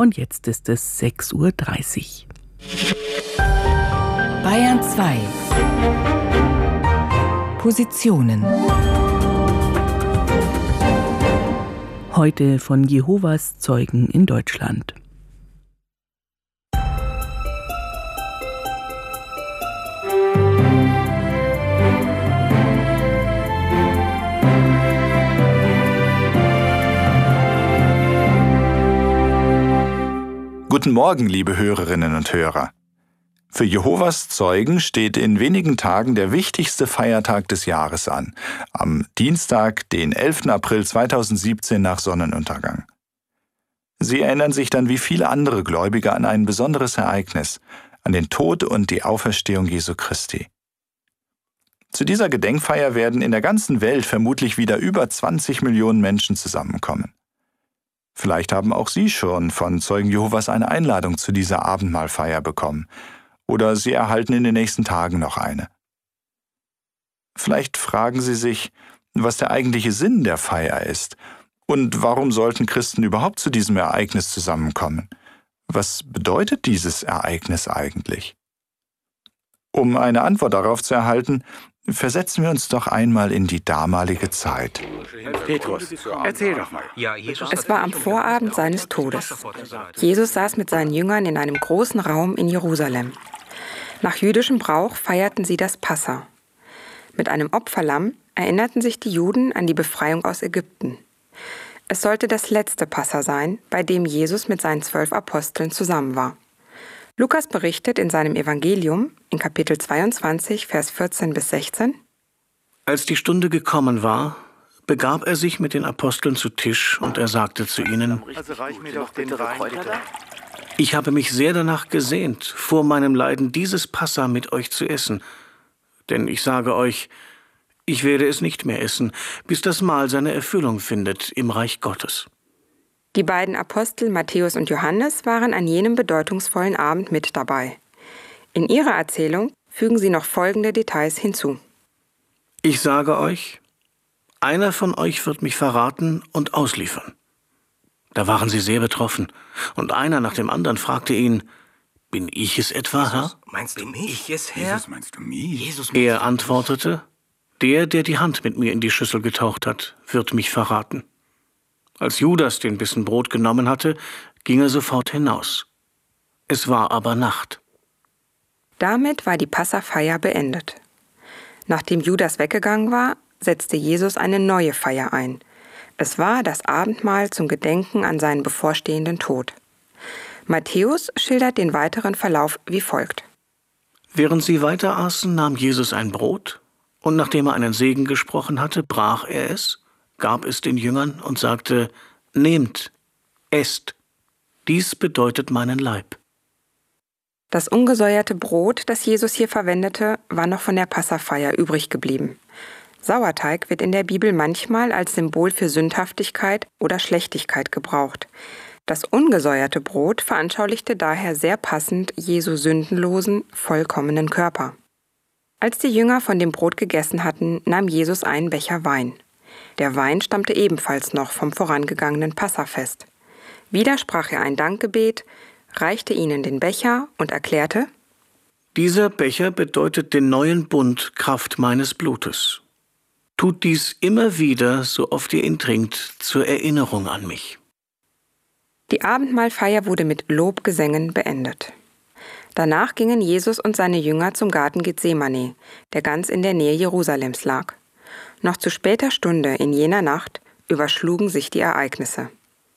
und jetzt ist es 6:30 Uhr. Bayern 2 Positionen. Heute von Jehovas Zeugen in Deutschland. Guten Morgen, liebe Hörerinnen und Hörer. Für Jehovas Zeugen steht in wenigen Tagen der wichtigste Feiertag des Jahres an, am Dienstag, den 11. April 2017 nach Sonnenuntergang. Sie erinnern sich dann wie viele andere Gläubige an ein besonderes Ereignis, an den Tod und die Auferstehung Jesu Christi. Zu dieser Gedenkfeier werden in der ganzen Welt vermutlich wieder über 20 Millionen Menschen zusammenkommen. Vielleicht haben auch Sie schon von Zeugen Jehovas eine Einladung zu dieser Abendmahlfeier bekommen. Oder Sie erhalten in den nächsten Tagen noch eine. Vielleicht fragen Sie sich, was der eigentliche Sinn der Feier ist und warum sollten Christen überhaupt zu diesem Ereignis zusammenkommen? Was bedeutet dieses Ereignis eigentlich? Um eine Antwort darauf zu erhalten, versetzen wir uns doch einmal in die damalige Zeit. Petrus, erzähl doch mal. Es war am Vorabend seines Todes. Jesus saß mit seinen Jüngern in einem großen Raum in Jerusalem. Nach jüdischem Brauch feierten sie das Passa. Mit einem Opferlamm erinnerten sich die Juden an die Befreiung aus Ägypten. Es sollte das letzte Passa sein, bei dem Jesus mit seinen 12 Aposteln zusammen war. Lukas berichtet in seinem Evangelium, in Kapitel 22, Vers 14 bis 16: Als die Stunde gekommen war, begab er sich mit den Aposteln zu Tisch und er sagte zu ihnen: Ich habe mich sehr danach gesehnt, vor meinem Leiden dieses Passa mit euch zu essen. Denn ich sage euch, ich werde es nicht mehr essen, bis das Mahl seine Erfüllung findet im Reich Gottes. Die beiden Apostel Matthäus und Johannes waren an jenem bedeutungsvollen Abend mit dabei. In ihrer Erzählung fügen sie noch folgende Details hinzu. Ich sage euch, einer von euch wird mich verraten und ausliefern. Da waren sie sehr betroffen, und einer nach dem anderen fragte ihn: Bin ich es etwa, Herr? Meinst du mich? Jesus, meinst du mich? Er antwortete: Der die Hand mit mir in die Schüssel getaucht hat, wird mich verraten. Als Judas den Bissen Brot genommen hatte, ging er sofort hinaus. Es war aber Nacht. Damit war die Passafeier beendet. Nachdem Judas weggegangen war, setzte Jesus eine neue Feier ein. Es war das Abendmahl zum Gedenken an seinen bevorstehenden Tod. Matthäus schildert den weiteren Verlauf wie folgt. Während sie weiter aßen, nahm Jesus ein Brot, und nachdem er einen Segen gesprochen hatte, brach er es, gab es den Jüngern und sagte: Nehmt, esst, dies bedeutet meinen Leib. Das ungesäuerte Brot, das Jesus hier verwendete, war noch von der Passafeier übrig geblieben. Sauerteig wird in der Bibel manchmal als Symbol für Sündhaftigkeit oder Schlechtigkeit gebraucht. Das ungesäuerte Brot veranschaulichte daher sehr passend Jesu sündenlosen, vollkommenen Körper. Als die Jünger von dem Brot gegessen hatten, nahm Jesus einen Becher Wein. Der Wein stammte ebenfalls noch vom vorangegangenen Passafest. Wieder sprach er ein Dankgebet, reichte ihnen den Becher und erklärte: Dieser Becher bedeutet den neuen Bund Kraft meines Blutes. Tut dies immer wieder, so oft ihr ihn trinkt, zur Erinnerung an mich. Die Abendmahlfeier wurde mit Lobgesängen beendet. Danach gingen Jesus und seine Jünger zum Garten Gethsemane, der ganz in der Nähe Jerusalems lag. Noch zu später Stunde in jener Nacht überschlugen sich die Ereignisse.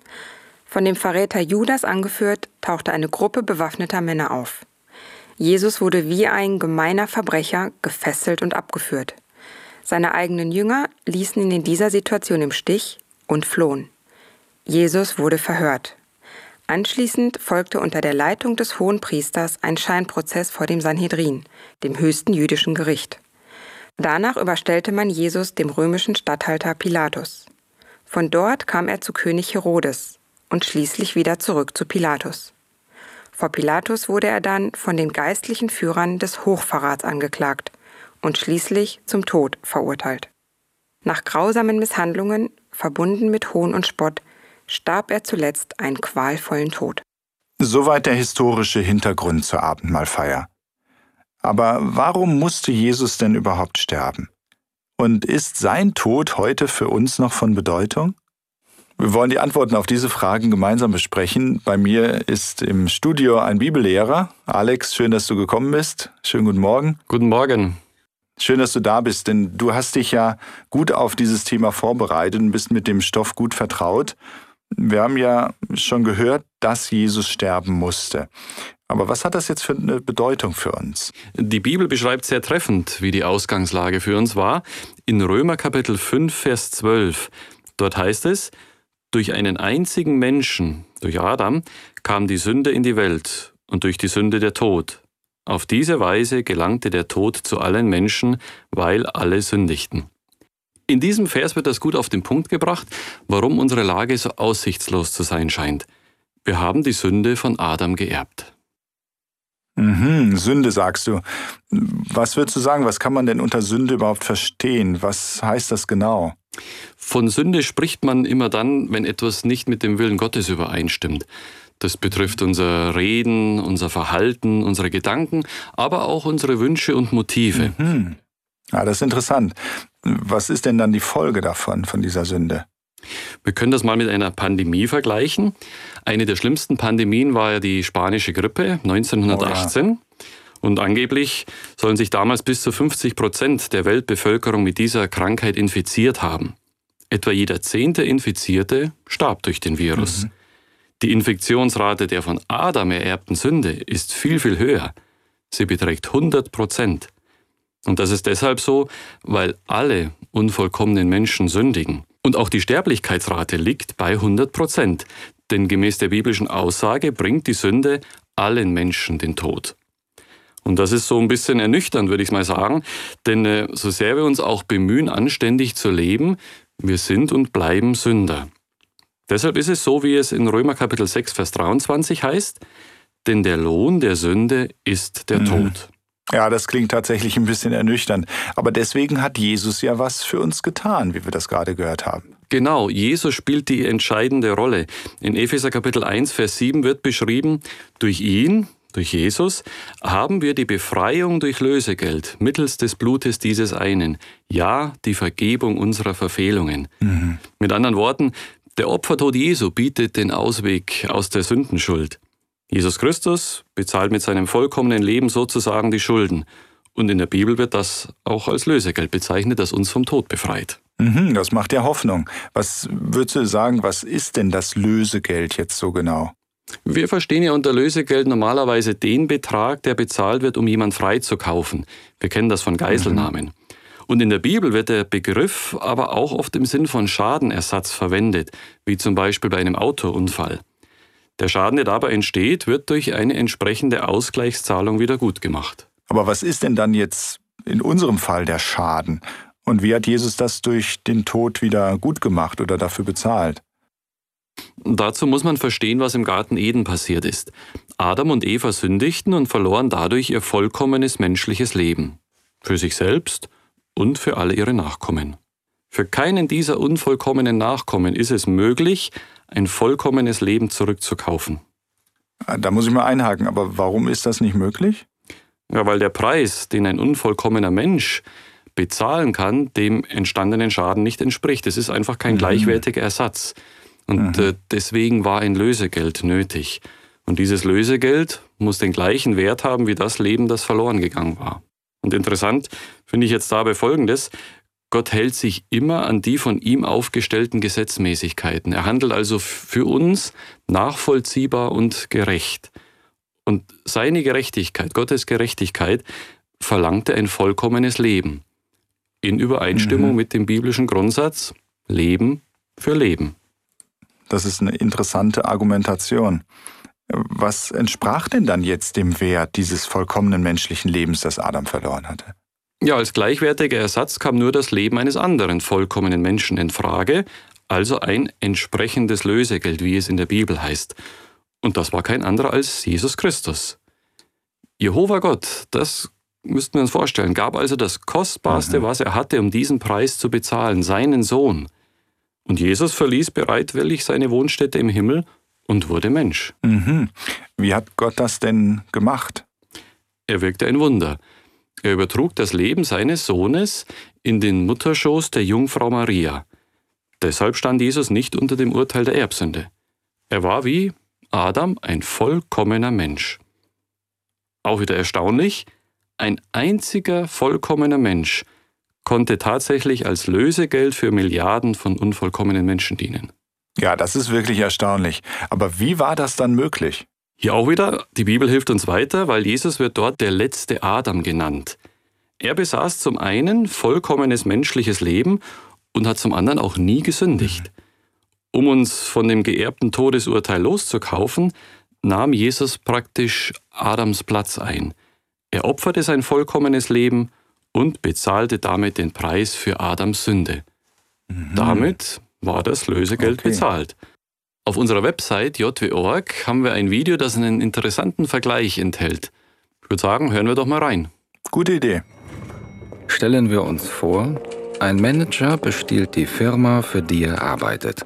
Von dem Verräter Judas angeführt, tauchte eine Gruppe bewaffneter Männer auf. Jesus wurde wie ein gemeiner Verbrecher gefesselt und abgeführt. Seine eigenen Jünger ließen ihn in dieser Situation im Stich und flohen. Jesus wurde verhört. Anschließend folgte unter der Leitung des Hohenpriesters ein Scheinprozess vor dem Sanhedrin, dem höchsten jüdischen Gericht. Danach überstellte man Jesus dem römischen Statthalter Pilatus. Von dort kam er zu König Herodes und schließlich wieder zurück zu Pilatus. Vor Pilatus wurde er dann von den geistlichen Führern des Hochverrats angeklagt und schließlich zum Tod verurteilt. Nach grausamen Misshandlungen, verbunden mit Hohn und Spott, starb er zuletzt einen qualvollen Tod. Soweit der historische Hintergrund zur Abendmahlfeier. Aber warum musste Jesus denn überhaupt sterben? Und ist sein Tod heute für uns noch von Bedeutung? Wir wollen die Antworten auf diese Fragen gemeinsam besprechen. Bei mir ist im Studio ein Bibellehrer. Alex, schön, dass du gekommen bist. Schönen guten Morgen. Guten Morgen. Schön, dass du da bist, denn du hast dich ja gut auf dieses Thema vorbereitet und bist mit dem Stoff gut vertraut. Wir haben ja schon gehört, dass Jesus sterben musste. Aber was hat das jetzt für eine Bedeutung für uns? Die Bibel beschreibt sehr treffend, wie die Ausgangslage für uns war. In Römer Kapitel 5, Vers 12. Dort heißt es: Durch einen einzigen Menschen, durch Adam, kam die Sünde in die Welt und durch die Sünde der Tod. Auf diese Weise gelangte der Tod zu allen Menschen, weil alle sündigten. In diesem Vers wird das gut auf den Punkt gebracht, warum unsere Lage so aussichtslos zu sein scheint. Wir haben die Sünde von Adam geerbt. Sünde sagst du. Was würdest du sagen, was kann man denn unter Sünde überhaupt verstehen? Was heißt das genau? Von Sünde spricht man immer dann, wenn etwas nicht mit dem Willen Gottes übereinstimmt. Das betrifft unser Reden, unser Verhalten, unsere Gedanken, aber auch unsere Wünsche und Motive. Ja, das ist interessant. Was ist denn dann die Folge davon, von dieser Sünde? Wir können das mal mit einer Pandemie vergleichen. Eine der schlimmsten Pandemien war ja die spanische Grippe 1918. Oh ja. Und angeblich sollen sich damals bis zu 50% der Weltbevölkerung mit dieser Krankheit infiziert haben. Etwa jeder 10. Infizierte starb durch den Virus. Die Infektionsrate der von Adam ererbten Sünde ist viel, viel höher. Sie beträgt 100%. Und das ist deshalb so, weil alle unvollkommenen Menschen sündigen. Und auch die Sterblichkeitsrate liegt bei 100%. Denn gemäß der biblischen Aussage bringt die Sünde allen Menschen den Tod. Und das ist so ein bisschen ernüchternd, würde ich mal sagen. Denn so sehr wir uns auch bemühen, anständig zu leben, wir sind und bleiben Sünder. Deshalb ist es so, wie es in Römer Kapitel 6, Vers 23 heißt: Denn der Lohn der Sünde ist der Tod. Ja, das klingt tatsächlich ein bisschen ernüchternd. Aber deswegen hat Jesus ja was für uns getan, wie wir das gerade gehört haben. Genau, Jesus spielt die entscheidende Rolle. In Epheser Kapitel 1, Vers 7 wird beschrieben: Durch ihn, durch Jesus, haben wir die Befreiung durch Lösegeld mittels des Blutes dieses einen, ja, die Vergebung unserer Verfehlungen. Mit anderen Worten, der Opfertod Jesu bietet den Ausweg aus der Sündenschuld. Jesus Christus bezahlt mit seinem vollkommenen Leben sozusagen die Schulden. Und in der Bibel wird das auch als Lösegeld bezeichnet, das uns vom Tod befreit. Das macht ja Hoffnung. Was würdest du sagen, was ist denn das Lösegeld jetzt so genau? Wir verstehen ja unter Lösegeld normalerweise den Betrag, der bezahlt wird, um jemanden freizukaufen. Wir kennen das von Geiselnahmen. Und in der Bibel wird der Begriff aber auch oft im Sinn von Schadenersatz verwendet, wie zum Beispiel bei einem Autounfall. Der Schaden, der dabei entsteht, wird durch eine entsprechende Ausgleichszahlung wieder gut gemacht. Aber was ist denn dann jetzt in unserem Fall der Schaden? Und wie hat Jesus das durch den Tod wieder gut gemacht oder dafür bezahlt? Dazu muss man verstehen, was im Garten Eden passiert ist. Adam und Eva sündigten und verloren dadurch ihr vollkommenes menschliches Leben. Für sich selbst und für alle ihre Nachkommen. Für keinen dieser unvollkommenen Nachkommen ist es möglich, ein vollkommenes Leben zurückzukaufen. Da muss ich mal einhaken, aber warum ist das nicht möglich? Ja, weil der Preis, den ein unvollkommener Mensch bezahlen kann, dem entstandenen Schaden nicht entspricht. Es ist einfach kein gleichwertiger Ersatz. Und deswegen war ein Lösegeld nötig. Und dieses Lösegeld muss den gleichen Wert haben wie das Leben, das verloren gegangen war. Und interessant finde ich jetzt dabei Folgendes: Gott hält sich immer an die von ihm aufgestellten Gesetzmäßigkeiten. Er handelt also für uns nachvollziehbar und gerecht. Und seine Gerechtigkeit, Gottes Gerechtigkeit, verlangte ein vollkommenes Leben. In Übereinstimmung mit dem biblischen Grundsatz: Leben für Leben. Das ist eine interessante Argumentation. Was entsprach denn dann jetzt dem Wert dieses vollkommenen menschlichen Lebens, das Adam verloren hatte? Ja, als gleichwertiger Ersatz kam nur das Leben eines anderen vollkommenen Menschen in Frage, also ein entsprechendes Lösegeld, wie es in der Bibel heißt. Und das war kein anderer als Jesus Christus. Jehova Gott, das müssten wir uns vorstellen, gab also das Kostbarste, was er hatte, um diesen Preis zu bezahlen, seinen Sohn. Und Jesus verließ bereitwillig seine Wohnstätte im Himmel, und wurde Mensch. Wie hat Gott das denn gemacht? Er wirkte ein Wunder. Er übertrug das Leben seines Sohnes in den Mutterschoß der Jungfrau Maria. Deshalb stand Jesus nicht unter dem Urteil der Erbsünde. Er war wie Adam ein vollkommener Mensch. Auch wieder erstaunlich, ein einziger vollkommener Mensch konnte tatsächlich als Lösegeld für Milliarden von unvollkommenen Menschen dienen. Ja, das ist wirklich erstaunlich. Aber wie war das dann möglich? Hier auch wieder, die Bibel hilft uns weiter, weil Jesus wird dort der letzte Adam genannt. Er besaß zum einen vollkommenes menschliches Leben und hat zum anderen auch nie gesündigt. Um uns von dem geerbten Todesurteil loszukaufen, nahm Jesus praktisch Adams Platz ein. Er opferte sein vollkommenes Leben und bezahlte damit den Preis für Adams Sünde. Damit war das Lösegeld bezahlt. Auf unserer Website jw.org haben wir ein Video, das einen interessanten Vergleich enthält. Ich würde sagen, hören wir doch mal rein. Gute Idee. Stellen wir uns vor, ein Manager bestiehlt die Firma, für die er arbeitet.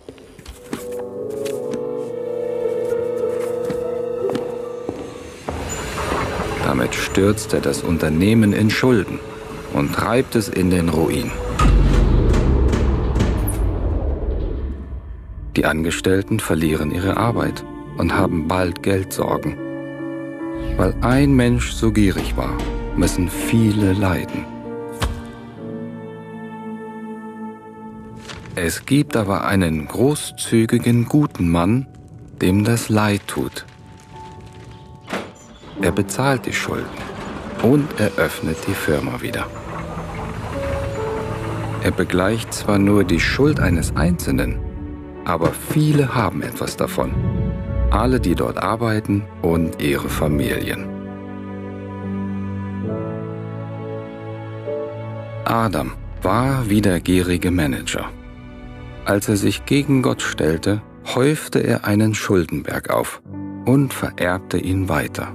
Damit stürzt er das Unternehmen in Schulden und treibt es in den Ruin. Die Angestellten verlieren ihre Arbeit und haben bald Geldsorgen. Weil ein Mensch so gierig war, müssen viele leiden. Es gibt aber einen großzügigen, guten Mann, dem das leid tut. Er bezahlt die Schulden und eröffnet die Firma wieder. Er begleicht zwar nur die Schuld eines Einzelnen, aber viele haben etwas davon. Alle, die dort arbeiten und ihre Familien. Adam war wie der gierige Manager. Als er sich gegen Gott stellte, häufte er einen Schuldenberg auf und vererbte ihn weiter.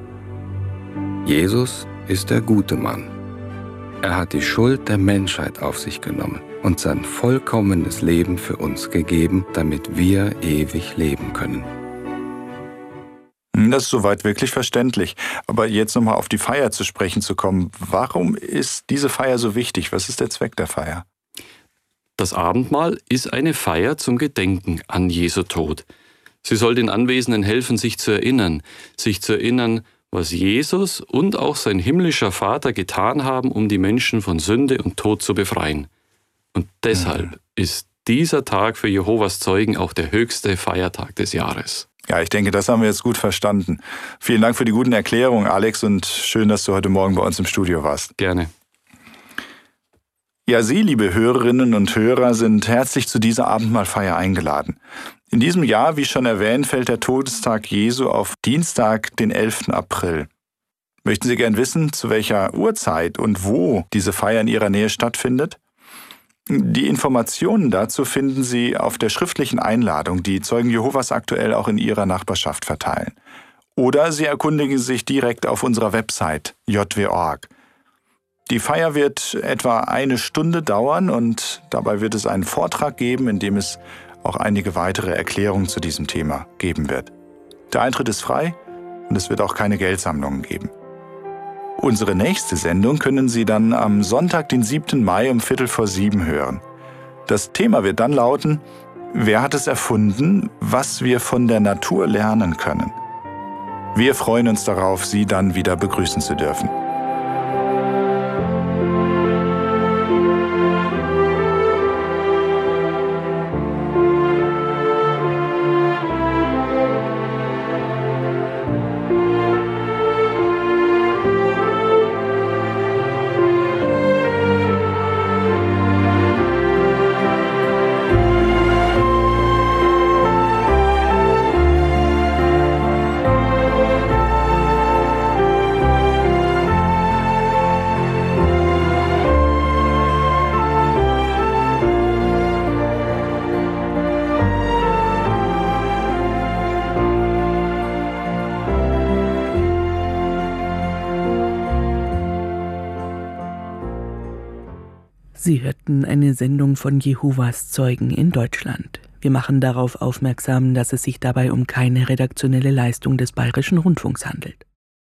Jesus ist der gute Mann. Er hat die Schuld der Menschheit auf sich genommen und sein vollkommenes Leben für uns gegeben, damit wir ewig leben können. Das ist soweit wirklich verständlich. Aber jetzt nochmal auf die Feier zu sprechen zu kommen. Warum ist diese Feier so wichtig? Was ist der Zweck der Feier? Das Abendmahl ist eine Feier zum Gedenken an Jesu Tod. Sie soll den Anwesenden helfen, sich zu erinnern, was Jesus und auch sein himmlischer Vater getan haben, um die Menschen von Sünde und Tod zu befreien. Und deshalb ist dieser Tag für Jehovas Zeugen auch der höchste Feiertag des Jahres. Ja, ich denke, das haben wir jetzt gut verstanden. Vielen Dank für die guten Erklärungen, Alex, und schön, dass du heute Morgen bei uns im Studio warst. Gerne. Ja, Sie, liebe Hörerinnen und Hörer, sind herzlich zu dieser Abendmahlfeier eingeladen. In diesem Jahr, wie schon erwähnt, fällt der Todestag Jesu auf Dienstag, den 11. April. Möchten Sie gern wissen, zu welcher Uhrzeit und wo diese Feier in Ihrer Nähe stattfindet? Die Informationen dazu finden Sie auf der schriftlichen Einladung, die Zeugen Jehovas aktuell auch in Ihrer Nachbarschaft verteilen. Oder Sie erkundigen sich direkt auf unserer Website jw.org. Die Feier wird etwa 1 Stunde dauern und dabei wird es einen Vortrag geben, in dem es auch einige weitere Erklärungen zu diesem Thema geben wird. Der Eintritt ist frei und es wird auch keine Geldsammlungen geben. Unsere nächste Sendung können Sie dann am Sonntag, den 7. Mai um 6:15 hören. Das Thema wird dann lauten: Wer hat es erfunden, was wir von der Natur lernen können? Wir freuen uns darauf, Sie dann wieder begrüßen zu dürfen. Sie hörten eine Sendung von Jehovas Zeugen in Deutschland. Wir machen darauf aufmerksam, dass es sich dabei um keine redaktionelle Leistung des Bayerischen Rundfunks handelt.